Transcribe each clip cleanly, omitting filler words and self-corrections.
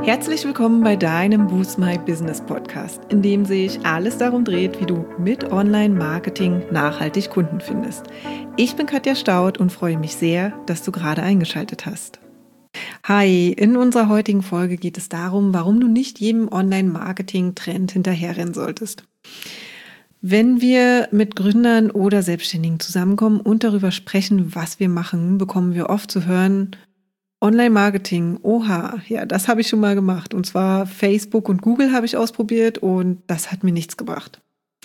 Herzlich willkommen bei deinem Boost My Business Podcast, in dem sich alles darum dreht, wie du mit Online-Marketing nachhaltig Kunden findest. Ich bin Katja Staud und freue mich sehr, dass du gerade eingeschaltet hast. Hi, in unserer heutigen Folge geht es darum, warum du nicht jedem Online-Marketing-Trend hinterherrennen solltest. Wenn wir mit Gründern oder Selbstständigen zusammenkommen und darüber sprechen, was wir machen, bekommen wir oft zu hören: Online-Marketing, oha, ja, das habe ich schon mal gemacht. Und zwar Facebook und Google habe ich ausprobiert und das hat mir nichts gebracht.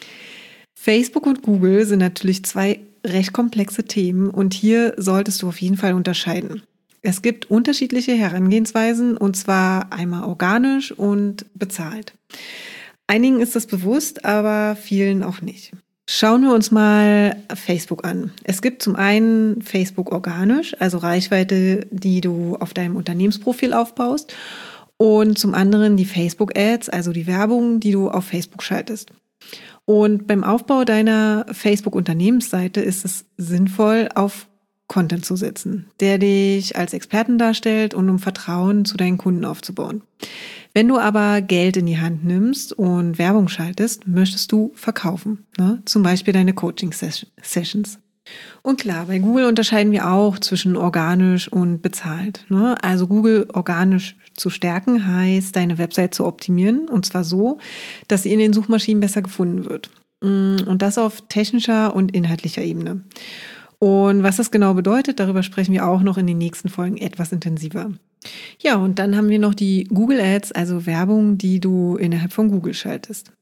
Facebook und Google sind natürlich zwei recht komplexe Themen und hier solltest du auf jeden Fall unterscheiden. Es gibt unterschiedliche Herangehensweisen und zwar einmal organisch und bezahlt. Einigen ist das bewusst, aber vielen auch nicht. Schauen wir uns mal Facebook an. Es gibt zum einen Facebook organisch, also Reichweite, die du auf deinem Unternehmensprofil aufbaust, und zum anderen die Facebook Ads, also die Werbung, die du auf Facebook schaltest. Und beim Aufbau deiner Facebook Unternehmensseite ist es sinnvoll, auf Content zu setzen, der dich als Experten darstellt und um Vertrauen zu deinen Kunden aufzubauen. Wenn du aber Geld in die Hand nimmst und Werbung schaltest, möchtest du verkaufen, ne? Zum Beispiel deine Coaching-Sessions. Und klar, bei Google unterscheiden wir auch zwischen organisch und bezahlt, ne? Also Google organisch zu stärken heißt, deine Website zu optimieren, und zwar so, dass sie in den Suchmaschinen besser gefunden wird. Und das auf technischer und inhaltlicher Ebene. Und was das genau bedeutet, darüber sprechen wir auch noch in den nächsten Folgen etwas intensiver. Ja, und dann haben wir noch die Google Ads, also Werbung, die du innerhalb von Google schaltest.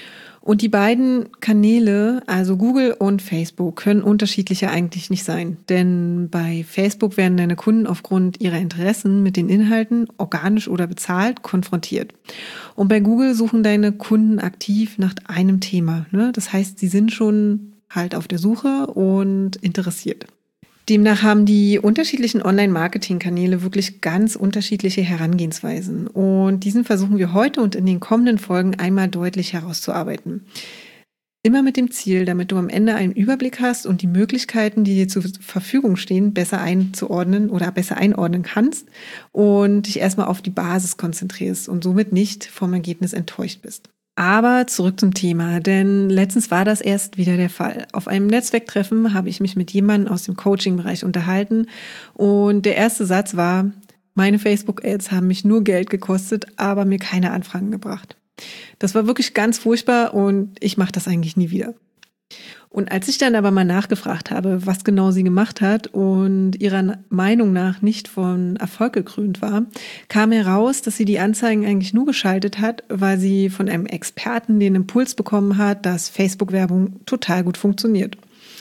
Und die beiden Kanäle, also Google und Facebook, können unterschiedlicher eigentlich nicht sein. Denn bei Facebook werden deine Kunden aufgrund ihrer Interessen mit den Inhalten, organisch oder bezahlt, konfrontiert. Und bei Google suchen deine Kunden aktiv nach einem Thema, ne? Das heißt, sie sind schon halt auf der Suche und interessiert. Demnach haben die unterschiedlichen Online-Marketing-Kanäle wirklich ganz unterschiedliche Herangehensweisen. Und diesen versuchen wir heute und in den kommenden Folgen einmal deutlich herauszuarbeiten. Immer mit dem Ziel, damit du am Ende einen Überblick hast und die Möglichkeiten, die dir zur Verfügung stehen, besser einzuordnen oder besser einordnen kannst und dich erstmal auf die Basis konzentrierst und somit nicht vom Ergebnis enttäuscht bist. Aber zurück zum Thema, denn letztens war das erst wieder der Fall. Auf einem Netzwerktreffen habe ich mich mit jemandem aus dem Coaching-Bereich unterhalten und der erste Satz war: Meine Facebook-Ads haben mich nur Geld gekostet, aber mir keine Anfragen gebracht. Das war wirklich ganz furchtbar und ich mache das eigentlich nie wieder. Und als ich dann aber mal nachgefragt habe, was genau sie gemacht hat und ihrer Meinung nach nicht von Erfolg gekrönt war, kam heraus, dass sie die Anzeigen eigentlich nur geschaltet hat, weil sie von einem Experten den Impuls bekommen hat, dass Facebook-Werbung total gut funktioniert.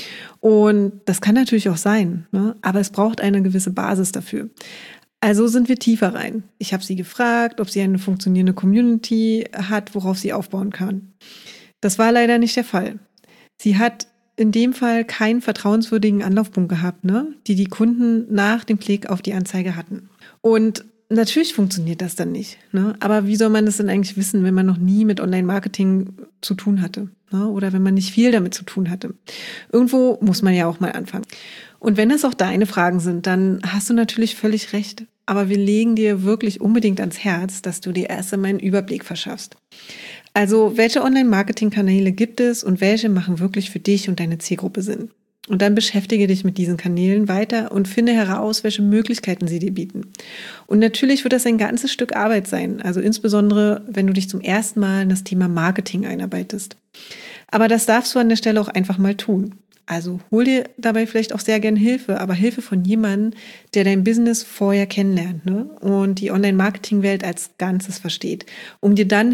Und das kann natürlich auch sein, ne? Aber es braucht eine gewisse Basis dafür. Also sind wir tiefer rein. Ich habe sie gefragt, ob sie eine funktionierende Community hat, worauf sie aufbauen kann. Das war leider nicht der Fall. Sie hat in dem Fall keinen vertrauenswürdigen Anlaufpunkt gehabt, ne, die Kunden nach dem Klick auf die Anzeige hatten. Und natürlich funktioniert das dann nicht, ne? Aber wie soll man das denn eigentlich wissen, wenn man noch nie mit Online-Marketing zu tun hatte, ne? Oder wenn man nicht viel damit zu tun hatte? Irgendwo muss man ja auch mal anfangen. Und wenn das auch deine Fragen sind, dann hast du natürlich völlig recht. Aber wir legen dir wirklich unbedingt ans Herz, dass du dir erst einmal einen Überblick verschaffst. Also, welche Online-Marketing-Kanäle gibt es und welche machen wirklich für dich und deine Zielgruppe Sinn? Und dann beschäftige dich mit diesen Kanälen weiter und finde heraus, welche Möglichkeiten sie dir bieten. Und natürlich wird das ein ganzes Stück Arbeit sein, also insbesondere, wenn du dich zum ersten Mal in das Thema Marketing einarbeitest. Aber das darfst du an der Stelle auch einfach mal tun. Also hol dir dabei vielleicht auch sehr gerne Hilfe, aber Hilfe von jemandem, der dein Business vorher kennenlernt, ne? Und die Online-Marketing-Welt als Ganzes versteht, um dir dann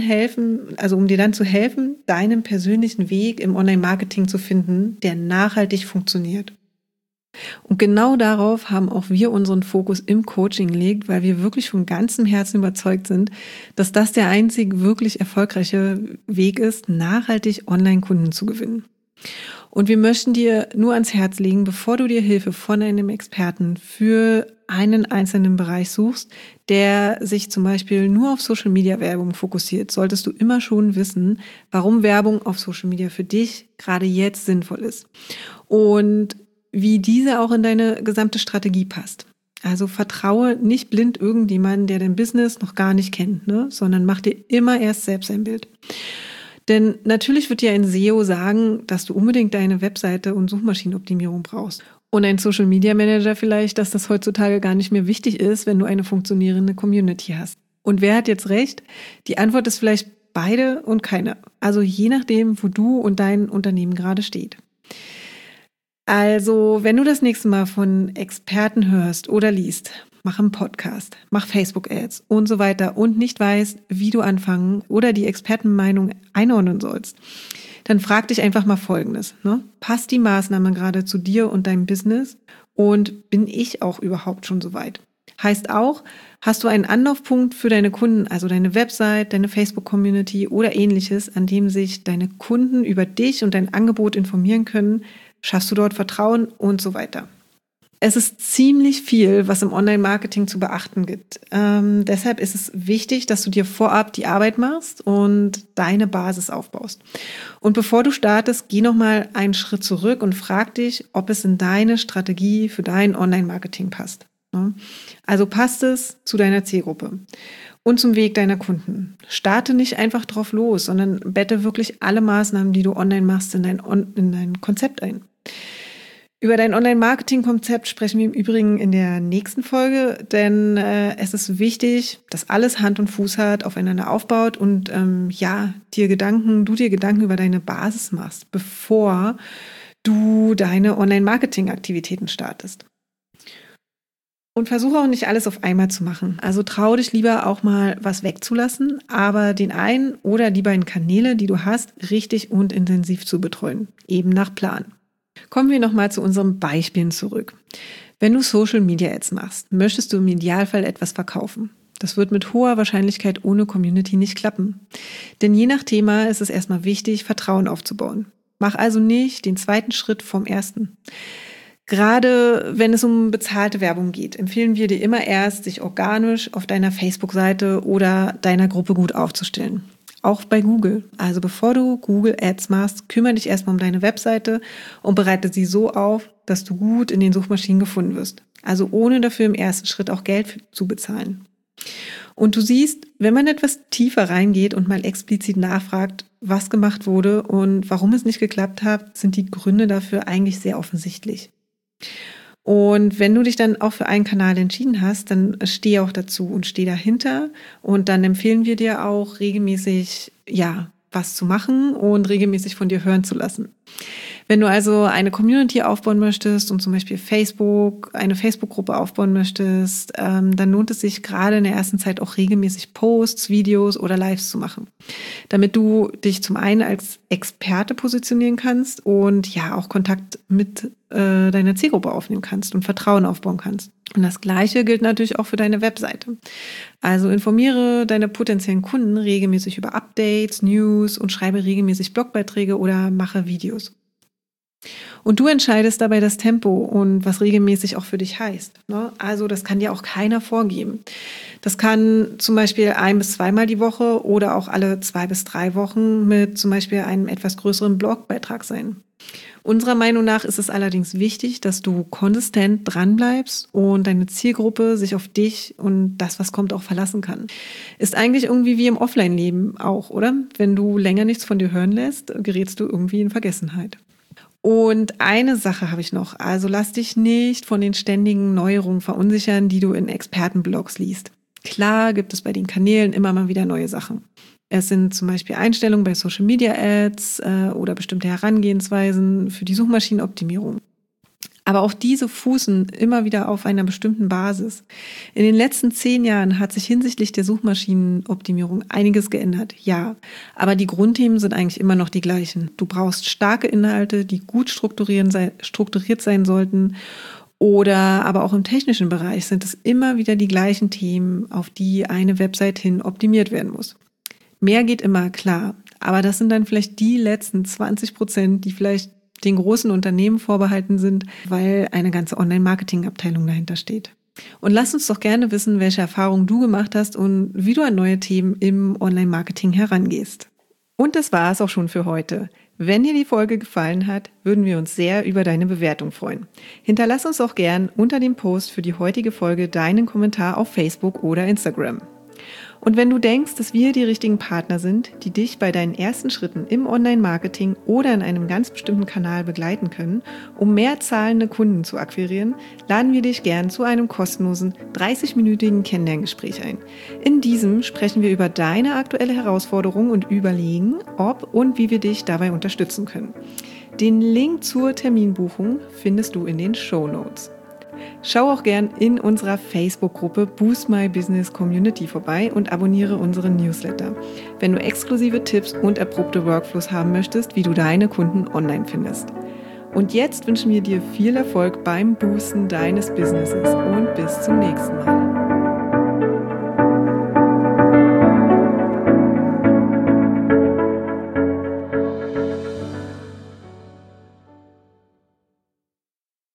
zu helfen, deinen persönlichen Weg im Online-Marketing zu finden, der nachhaltig funktioniert. Und genau darauf haben auch wir unseren Fokus im Coaching gelegt, weil wir wirklich von ganzem Herzen überzeugt sind, dass das der einzig wirklich erfolgreiche Weg ist, nachhaltig Online-Kunden zu gewinnen. Und wir möchten dir nur ans Herz legen, bevor du dir Hilfe von einem Experten für einen einzelnen Bereich suchst, der sich zum Beispiel nur auf Social-Media-Werbung fokussiert, solltest du immer schon wissen, warum Werbung auf Social Media für dich gerade jetzt sinnvoll ist und wie diese auch in deine gesamte Strategie passt. Also vertraue nicht blind irgendjemanden, der dein Business noch gar nicht kennt, ne? Sondern mach dir immer erst selbst ein Bild. Denn natürlich wird dir ein SEO sagen, dass du unbedingt deine Webseite und Suchmaschinenoptimierung brauchst. Und ein Social Media Manager vielleicht, dass das heutzutage gar nicht mehr wichtig ist, wenn du eine funktionierende Community hast. Und wer hat jetzt recht? Die Antwort ist vielleicht beide und keine. Also je nachdem, wo du und dein Unternehmen gerade steht. Also, wenn du das nächste Mal von Experten hörst oder liest, mach einen Podcast, mach Facebook-Ads und so weiter und nicht weißt, wie du anfangen oder die Expertenmeinung einordnen sollst, dann frag dich einfach mal Folgendes. Ne? Passt die Maßnahme gerade zu dir und deinem Business und bin ich auch überhaupt schon so weit? Heißt auch, hast du einen Anlaufpunkt für deine Kunden, also deine Website, deine Facebook-Community oder ähnliches, an dem sich deine Kunden über dich und dein Angebot informieren können? Schaffst du dort Vertrauen und so weiter? Es ist ziemlich viel, was im Online-Marketing zu beachten gibt. Deshalb ist es wichtig, dass du dir vorab die Arbeit machst und deine Basis aufbaust. Und bevor du startest, geh nochmal einen Schritt zurück und frag dich, ob es in deine Strategie für dein Online-Marketing passt. Also passt es zu deiner Zielgruppe und zum Weg deiner Kunden. Starte nicht einfach drauf los, sondern bette wirklich alle Maßnahmen, die du online machst, in dein Konzept ein. Über dein Online-Marketing-Konzept sprechen wir im Übrigen in der nächsten Folge, denn es ist wichtig, dass alles Hand und Fuß hat, aufeinander aufbaut und du dir Gedanken über deine Basis machst, bevor du deine Online-Marketing-Aktivitäten startest. Und versuche auch nicht alles auf einmal zu machen. Also trau dich lieber auch mal was wegzulassen, aber den einen oder die beiden Kanäle, die du hast, richtig und intensiv zu betreuen. Eben nach Plan. Kommen wir nochmal zu unseren Beispielen zurück. Wenn du Social Media Ads machst, möchtest du im Idealfall etwas verkaufen. Das wird mit hoher Wahrscheinlichkeit ohne Community nicht klappen. Denn je nach Thema ist es erstmal wichtig, Vertrauen aufzubauen. Mach also nicht den zweiten Schritt vom ersten. Gerade wenn es um bezahlte Werbung geht, empfehlen wir dir immer erst, sich organisch auf deiner Facebook-Seite oder deiner Gruppe gut aufzustellen. Auch bei Google. Also bevor du Google Ads machst, kümmere dich erstmal um deine Webseite und bereite sie so auf, dass du gut in den Suchmaschinen gefunden wirst. Also ohne dafür im ersten Schritt auch Geld zu bezahlen. Und du siehst, wenn man etwas tiefer reingeht und mal explizit nachfragt, was gemacht wurde und warum es nicht geklappt hat, sind die Gründe dafür eigentlich sehr offensichtlich. Und wenn du dich dann auch für einen Kanal entschieden hast, dann steh auch dazu und steh dahinter. Und dann empfehlen wir dir auch regelmäßig, was zu machen und regelmäßig von dir hören zu lassen. Wenn du also eine Community aufbauen möchtest und zum Beispiel eine Facebook-Gruppe aufbauen möchtest, dann lohnt es sich gerade in der ersten Zeit auch regelmäßig Posts, Videos oder Lives zu machen, damit du dich zum einen als Experte positionieren kannst und auch Kontakt mit deiner Zielgruppe aufnehmen kannst und Vertrauen aufbauen kannst. Und das Gleiche gilt natürlich auch für deine Webseite. Also informiere deine potenziellen Kunden regelmäßig über Updates, News und schreibe regelmäßig Blogbeiträge oder mache Videos. Und du entscheidest dabei das Tempo und was regelmäßig auch für dich heißt. Ne? Also das kann dir auch keiner vorgeben. Das kann zum Beispiel 1- bis 2-mal die Woche oder auch alle 2 bis 3 Wochen mit zum Beispiel einem etwas größeren Blogbeitrag sein. Unserer Meinung nach ist es allerdings wichtig, dass du konsistent dranbleibst und deine Zielgruppe sich auf dich und das, was kommt, auch verlassen kann. Ist eigentlich irgendwie wie im Offline-Leben auch, oder? Wenn du länger nichts von dir hören lässt, gerätst du irgendwie in Vergessenheit. Und eine Sache habe ich noch. Also lass dich nicht von den ständigen Neuerungen verunsichern, die du in Expertenblogs liest. Klar gibt es bei den Kanälen immer mal wieder neue Sachen. Es sind zum Beispiel Einstellungen bei Social Media Ads oder bestimmte Herangehensweisen für die Suchmaschinenoptimierung. Aber auch diese fußen immer wieder auf einer bestimmten Basis. In den letzten 10 Jahren hat sich hinsichtlich der Suchmaschinenoptimierung einiges geändert, ja. Aber die Grundthemen sind eigentlich immer noch die gleichen. Du brauchst starke Inhalte, die gut strukturiert sein sollten. Oder aber auch im technischen Bereich sind es immer wieder die gleichen Themen, auf die eine Website hin optimiert werden muss. Mehr geht immer, klar. Aber das sind dann vielleicht die letzten 20%, die vielleicht den großen Unternehmen vorbehalten sind, weil eine ganze Online-Marketing-Abteilung dahinter steht. Und lass uns doch gerne wissen, welche Erfahrungen du gemacht hast und wie du an neue Themen im Online-Marketing herangehst. Und das war es auch schon für heute. Wenn dir die Folge gefallen hat, würden wir uns sehr über deine Bewertung freuen. Hinterlass uns auch gern unter dem Post für die heutige Folge deinen Kommentar auf Facebook oder Instagram. Und wenn du denkst, dass wir die richtigen Partner sind, die dich bei deinen ersten Schritten im Online-Marketing oder in einem ganz bestimmten Kanal begleiten können, um mehr zahlende Kunden zu akquirieren, laden wir dich gern zu einem kostenlosen 30-minütigen Kennenlerngespräch ein. In diesem sprechen wir über deine aktuelle Herausforderung und überlegen, ob und wie wir dich dabei unterstützen können. Den Link zur Terminbuchung findest du in den Shownotes. Schau auch gern in unserer Facebook-Gruppe Boost My Business Community vorbei und abonniere unseren Newsletter, wenn du exklusive Tipps und erprobte Workflows haben möchtest, wie du deine Kunden online findest. Und jetzt wünschen wir dir viel Erfolg beim Boosten deines Businesses und bis zum nächsten Mal.